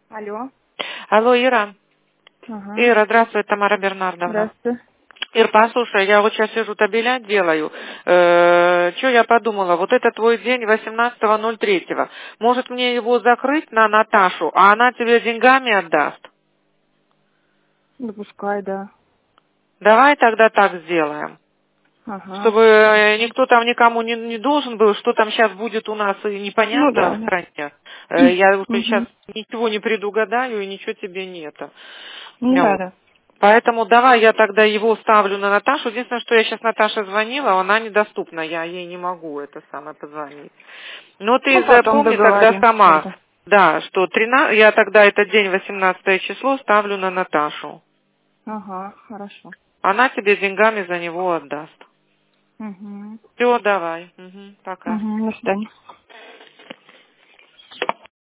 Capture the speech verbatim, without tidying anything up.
Алло. Алло, Ира. Ага. Ира, здравствуй, Тамара Бернардовна. Здравствуйте. Ир, послушай, я вот сейчас сижу, табеля делаю. Э, что я подумала, вот это твой день восемнадцатого ноль третьего. Может мне его закрыть на Наташу, а она тебе деньгами отдаст? Да пускай, да. Давай тогда так сделаем. Ага. Чтобы э, никто там никому не, не должен был, что там сейчас будет у нас и Ну непонятно да, в да. стране. Э, Я уже сейчас Угу. ничего не предугадаю и ничего тебе нету. Ну Ну, да, вот. да. Поэтому давай я тогда его ставлю на Наташу. Единственное, что я сейчас Наташе звонила, она недоступна, я ей не могу это самое позвонить. Но ты Ну потом запомни тогда договоримся сама, тогда. да, что тринадцатое, я тогда этот день восемнадцатое число ставлю на Наташу. Ага, хорошо. Она тебе деньгами за него отдаст. Угу. Все, давай. Мгм, пока. Угу, до свидания.